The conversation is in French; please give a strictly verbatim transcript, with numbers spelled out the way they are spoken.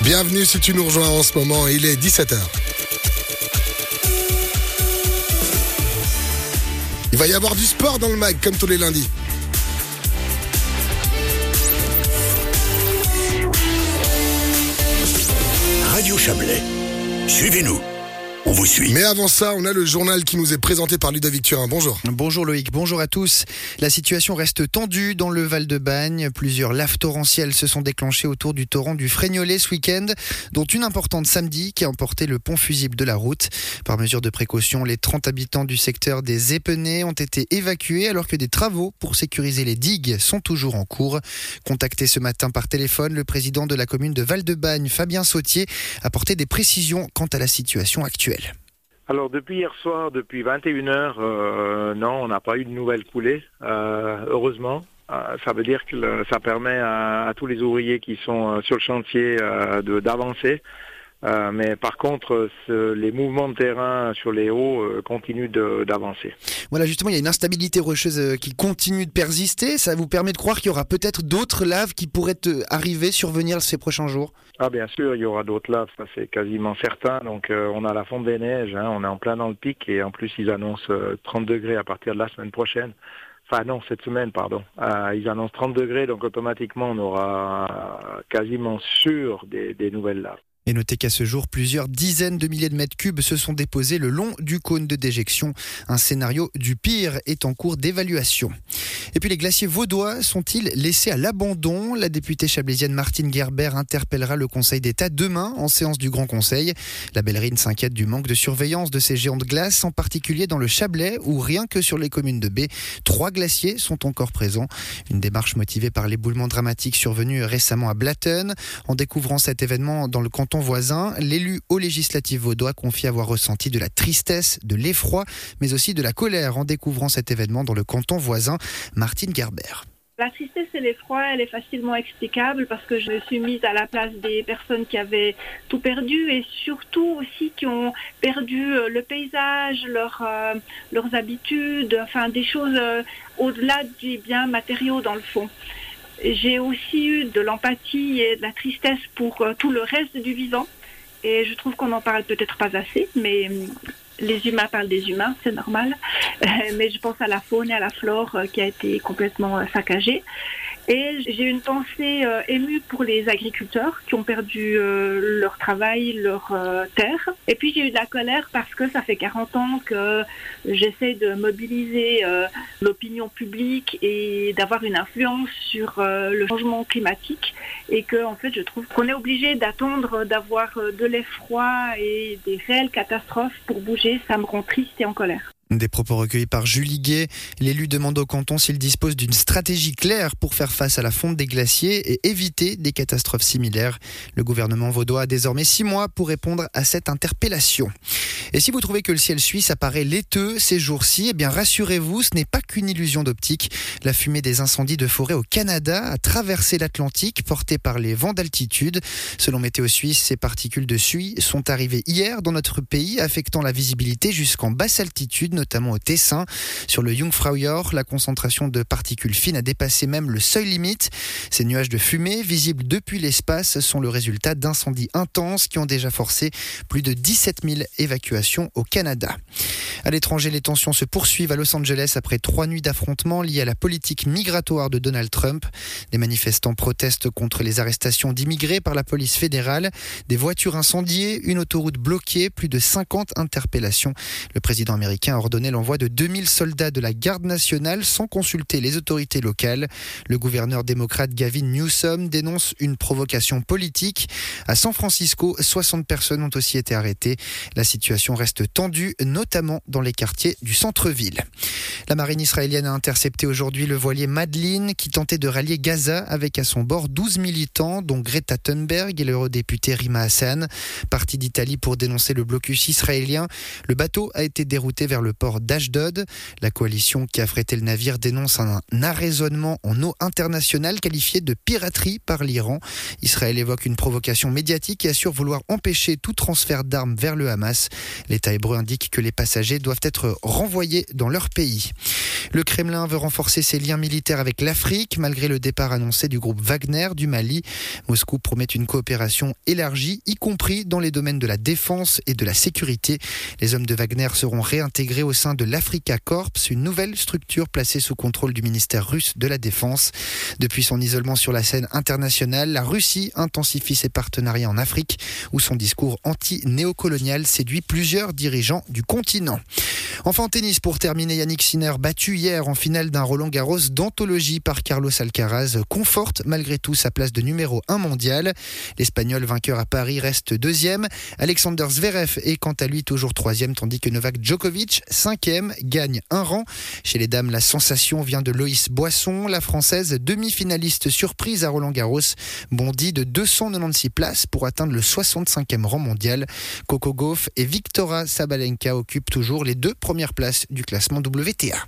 Bienvenue si tu nous rejoins en ce moment, il est dix-sept heures. Il va y avoir du sport dans le mag comme tous les lundis. Radio Chablais, suivez-nous, on vous suit. Mais avant ça, on a le journal qui nous est présenté par Ludovic Turin. Bonjour. Bonjour Loïc, bonjour à tous. La situation reste tendue dans le Val-de-Bagne. Plusieurs laves torrentielles se sont déclenchées autour du torrent du Frégnolet ce week-end, dont une importante samedi qui a emporté le pont fusible de la route. Par mesure de précaution, les trente habitants du secteur des Épenets ont été évacués alors que des travaux pour sécuriser les digues sont toujours en cours. Contacté ce matin par téléphone, le président de la commune de Val-de-Bagne, Fabien Sautier, a apporté des précisions quant à la situation actuelle. Alors depuis hier soir, depuis vingt et une heures, euh, non, on n'a pas eu de nouvelles coulées, euh, heureusement. Euh, ça veut dire que le, ça permet à, à tous les ouvriers qui sont euh, sur le chantier euh, de, d'avancer. Euh, mais par contre, ce, les mouvements de terrain sur les hauts euh, continuent de, d'avancer. Voilà, justement, il y a une instabilité rocheuse qui continue de persister. Ça vous permet de croire qu'il y aura peut-être d'autres laves qui pourraient arriver, survenir ces prochains jours? Ah bien sûr, il y aura d'autres laves, ça c'est quasiment certain. Donc euh, on a la fonte des neiges, hein, on est en plein dans le pic et en plus ils annoncent euh, trente degrés à partir de la semaine prochaine. Enfin non, cette semaine, pardon. Euh, ils annoncent trente degrés, donc automatiquement on aura quasiment sûr des, des nouvelles laves. Et notez qu'à ce jour, plusieurs dizaines de milliers de mètres cubes se sont déposés le long du cône de déjection. Un scénario du pire est en cours d'évaluation. Et puis les glaciers vaudois sont-ils laissés à l'abandon? La députée chablaisienne Martine Gerber interpellera le Conseil d'État demain en séance du Grand Conseil. La Bellerine s'inquiète du manque de surveillance de ces géants de glace, en particulier dans le Chablais, où rien que sur les communes de baie, trois glaciers sont encore présents. Une démarche motivée par l'éboulement dramatique survenu récemment à Blatten. En découvrant cet événement dans le canton voisin, l'élu aux législatives vaudois confie avoir ressenti de la tristesse, de l'effroi, mais aussi de la colère en découvrant cet événement dans le canton voisin. Martine Gerber. La tristesse et l'effroi, elle est facilement explicable parce que je me suis mise à la place des personnes qui avaient tout perdu et surtout aussi qui ont perdu le paysage, leur, euh, leurs habitudes, enfin des choses euh, au-delà des biens matériaux dans le fond. J'ai aussi eu de l'empathie et de la tristesse pour euh, tout le reste du vivant et je trouve qu'on n'en parle peut-être pas assez, mais euh, les humains parlent des humains, c'est normal, euh, mais je pense à la faune et à la flore euh, qui a été complètement euh, saccagée. Et j'ai une pensée euh, émue pour les agriculteurs qui ont perdu euh, leur travail, leur euh, terre. Et puis j'ai eu de la colère parce que ça fait quarante ans que j'essaie de mobiliser euh, l'opinion publique et d'avoir une influence sur euh, le changement climatique. Et que en fait je trouve qu'on est obligé d'attendre d'avoir de l'effroi et des réelles catastrophes pour bouger. Ça me rend triste et en colère. Des propos recueillis par Julie Guet. L'élu demande au canton s'il dispose d'une stratégie claire pour faire face à la fonte des glaciers et éviter des catastrophes similaires. Le gouvernement vaudois a désormais six mois pour répondre à cette interpellation. Et si vous trouvez que le ciel suisse apparaît laiteux ces jours-ci, eh bien rassurez-vous, ce n'est pas qu'une illusion d'optique. La fumée des incendies de forêt au Canada a traversé l'Atlantique, portée par les vents d'altitude. Selon Météo Suisse, ces particules de suie sont arrivées hier dans notre pays, affectant la visibilité jusqu'en basse altitude, notamment au Tessin. Sur le Jungfraujoch, la concentration de particules fines a dépassé même le seuil limite. Ces nuages de fumée, visibles depuis l'espace, sont le résultat d'incendies intenses qui ont déjà forcé plus de dix-sept mille évacuations au Canada. À l'étranger, les tensions se poursuivent à Los Angeles après trois nuits d'affrontements liés à la politique migratoire de Donald Trump. Des manifestants protestent contre les arrestations d'immigrés par la police fédérale, des voitures incendiées, une autoroute bloquée, plus de cinquante interpellations. Le président américain a ordonné l'envoi de deux mille soldats de la garde nationale sans consulter les autorités locales. Le gouverneur démocrate Gavin Newsom dénonce une provocation politique. À San Francisco, soixante personnes ont aussi été arrêtées. La situation reste tendue, notamment dans les quartiers du centre-ville. La marine israélienne a intercepté aujourd'hui le voilier Madeleine qui tentait de rallier Gaza avec à son bord douze militants, dont Greta Thunberg et l'eurodéputée Rima Hassan. Parti d'Italie pour dénoncer le blocus israélien, le bateau a été dérouté vers le port d'Ashdod. La coalition qui a frété le navire dénonce un arraisonnement en eau internationale qualifié de piraterie par l'Iran. Israël évoque une provocation médiatique et assure vouloir empêcher tout transfert d'armes vers le Hamas. L'État hébreu indique que les passagers doivent être renvoyés dans leur pays. Le Kremlin veut renforcer ses liens militaires avec l'Afrique malgré le départ annoncé du groupe Wagner du Mali. Moscou promet une coopération élargie, y compris dans les domaines de la défense et de la sécurité. Les hommes de Wagner seront réintégrés au sein de l'Africa Corps, une nouvelle structure placée sous contrôle du ministère russe de la Défense. Depuis son isolement sur la scène internationale, la Russie intensifie ses partenariats en Afrique, où son discours anti-néocolonial séduit plusieurs dirigeants du continent. Enfin en tennis, pour terminer, Yannick Sinner, battu hier en finale d'un Roland-Garros d'anthologie par Carlos Alcaraz, conforte malgré tout sa place de numéro un mondial. L'Espagnol vainqueur à Paris reste deuxième. Alexander Zverev est quant à lui toujours troisième, tandis que Novak Djokovic, cinquième, gagne un rang. Chez les dames, la sensation vient de Loïs Boisson. La Française, demi-finaliste surprise à Roland-Garros, bondit de deux cent quatre-vingt-seize places pour atteindre le soixante-cinquième rang mondial. Coco Gauff et Victoria Sabalenka occupent toujours les deux premières places du classement W T A.